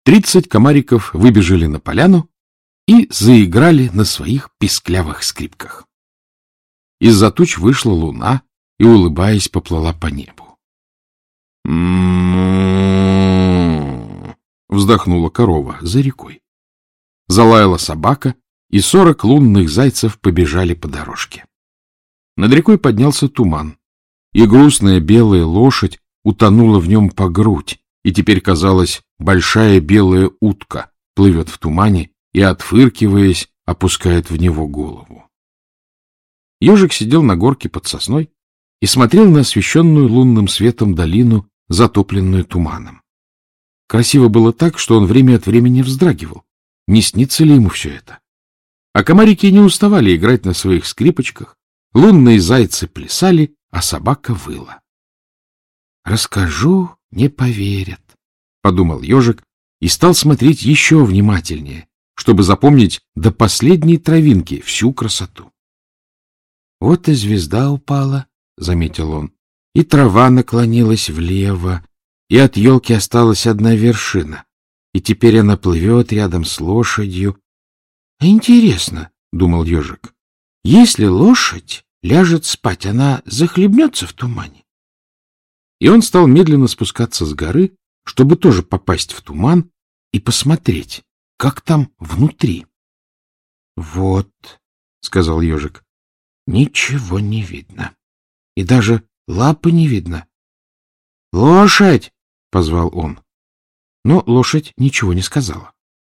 30 комариков выбежали на поляну и заиграли на своих писклявых скрипках. Из-за туч вышла луна и, улыбаясь, поплыла по небу. «М-м-м-м», вздохнула корова за рекой. Залаяла собака, и 40 лунных зайцев побежали по дорожке. Над рекой поднялся туман, и грустная белая лошадь утонула в нем по грудь, и теперь, казалось, большая белая утка плывет в тумане и, отфыркиваясь, опускает в него голову. Ежик сидел на горке под сосной и смотрел на освещенную лунным светом долину, затопленную туманом. Красиво было так, что он время от времени вздрагивал. Не снится ли ему все это? А комарики не уставали играть на своих скрипочках, лунные зайцы плясали, а собака выла. «Расскажу, не поверят», — подумал ежик и стал смотреть еще внимательнее, чтобы запомнить до последней травинки всю красоту. «Вот и звезда упала», — заметил он, — «и трава наклонилась влево, и от елки осталась одна вершина, и теперь она плывет рядом с лошадью». «Интересно», — думал ежик, — «если лошадь ляжет спать, она захлебнется в тумане?» И он стал медленно спускаться с горы, чтобы тоже попасть в туман и посмотреть, как там внутри. «Вот», — сказал ежик, — «ничего не видно, и даже лапы не видно». «Лошадь!» — позвал он. Но лошадь ничего не сказала.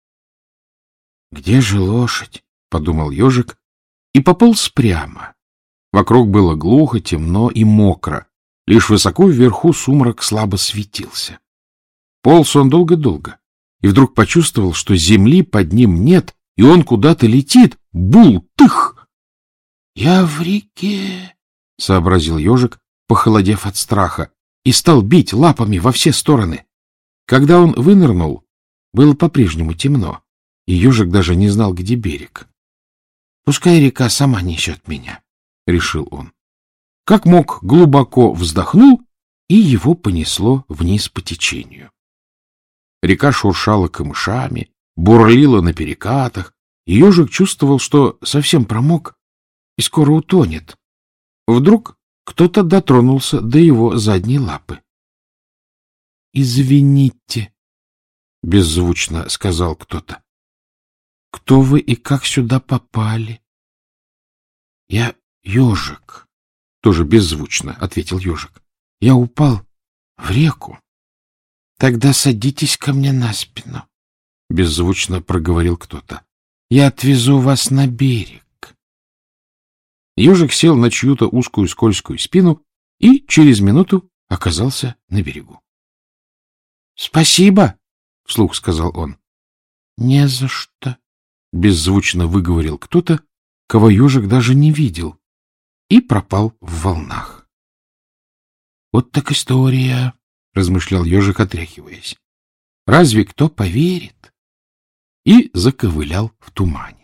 «Где же лошадь?» — подумал ежик и пополз прямо. Вокруг было глухо, темно и мокро. Лишь высоко вверху сумрак слабо светился. Полз он долго-долго, и вдруг почувствовал, что земли под ним нет, и он куда-то летит. Бултых! «Я в реке!» — сообразил ежик, похолодев от страха, и стал бить лапами во все стороны. Когда он вынырнул, было по-прежнему темно, и ежик даже не знал, где берег. «Пускай река сама несет меня», — решил он. Как мог, глубоко вздохнул, и его понесло вниз по течению. Река шуршала камышами, бурлила на перекатах, и ежик чувствовал, что совсем промок и скоро утонет. Вдруг кто-то дотронулся до его задней лапы. «Извините», — беззвучно сказал кто-то. «Кто вы и как сюда попали?» «Я ежик», — тоже беззвучно ответил ежик. «Я упал в реку». «Тогда садитесь ко мне на спину», — беззвучно проговорил кто-то. «Я отвезу вас на берег». Ежик сел на чью-то узкую скользкую спину и через минуту оказался на берегу. «Спасибо», — вслух сказал он. «Не за что», — беззвучно выговорил кто-то, кого ежик даже не видел, и пропал в волнах. «Вот так история», — размышлял ежик, отряхиваясь. «Разве кто поверит?» И заковылял в тумане.